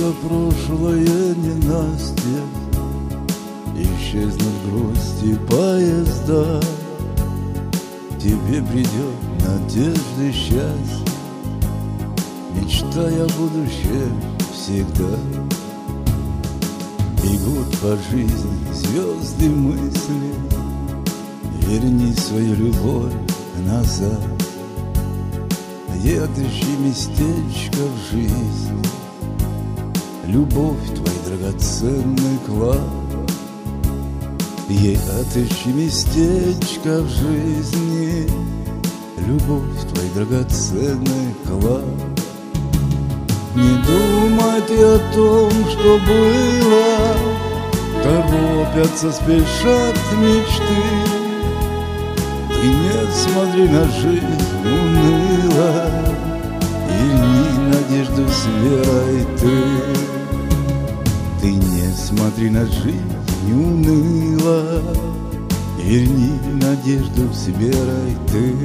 Солнышко прошлое ненастье, исчезнут грусти поезда. Тебе придет надежда и счастье, мечтая о будущем всегда. Бегут по жизни звезды мысли, верни свою любовь назад. И отыщи местечко в жизни, любовь твой драгоценный клад. Ей отыщи местечко в жизни, любовь твой драгоценный клад. Не думай ты о том, что было, торопятся, спешат мечты. Ты не смотри на жизнь уныло, верни надежду с верой ты. Ты не смотри на жизнь уныло, верни надежду с верой ты.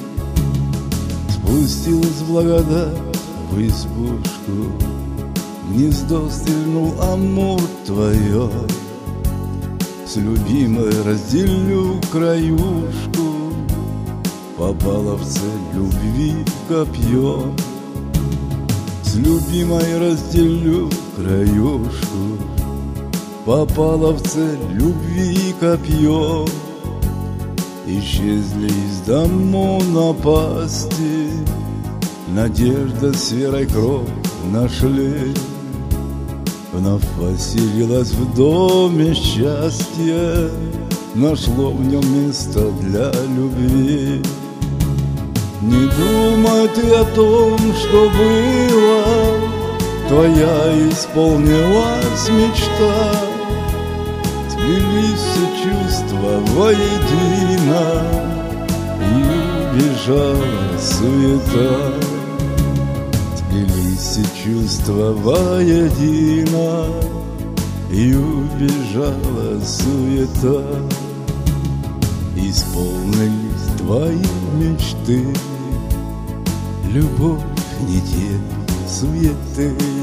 Спустилась благодать в избушку, в гнездо стрельнул амур твое. С любимой разделю краюшку, попала в цель любви копье. С любимой разделю краюшку, попала в цель любви копье. Исчезли из дому напасти, надежда с верой кровь нашли. Вновь поселилась в доме счастье, нашло в нем место для любви. Не думай ты о том, что было, твоя исполнилась мечта. Сплелись все чувства воедино, и убежала суета. Сплелись все чувства воедино, и убежала суета. Исполнились твои мечты, любовь не терпит суеты.